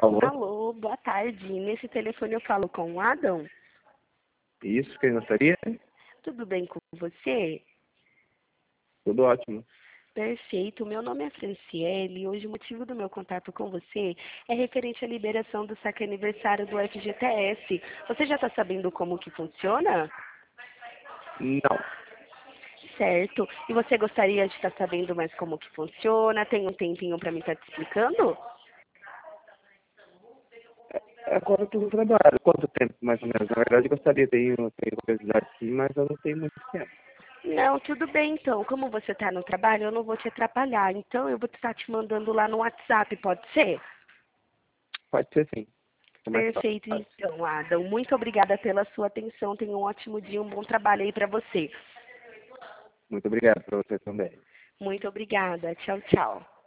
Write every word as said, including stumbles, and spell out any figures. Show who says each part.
Speaker 1: Alô?
Speaker 2: Alô, boa tarde. Nesse telefone eu falo com o Adam.
Speaker 1: Isso, quem gostaria?
Speaker 2: Tudo bem com você?
Speaker 1: Tudo ótimo.
Speaker 2: Perfeito. Meu nome é Franciele e hoje o motivo do meu contato com você é referente à liberação do saque aniversário do F G T S. Você já está sabendo como que funciona?
Speaker 1: Não.
Speaker 2: Certo. E você gostaria de estar sabendo mais como que funciona? Tem um tempinho para mim estar te explicando?
Speaker 1: Agora eu estou no trabalho. Quanto tempo, mais ou menos? Na verdade, eu gostaria, tenho, tenho curiosidade sim, mas eu não tenho muito tempo.
Speaker 2: Não, tudo bem então. Como você está no trabalho, eu não vou te atrapalhar. Então eu vou estar te mandando lá no WhatsApp, pode ser?
Speaker 1: Pode ser sim. É mais
Speaker 2: Perfeito,
Speaker 1: fácil.
Speaker 2: então, Adam. Muito obrigada pela sua atenção. Tenha um ótimo dia, um bom trabalho aí para você.
Speaker 1: Muito obrigado para você também.
Speaker 2: Muito obrigada. Tchau, tchau.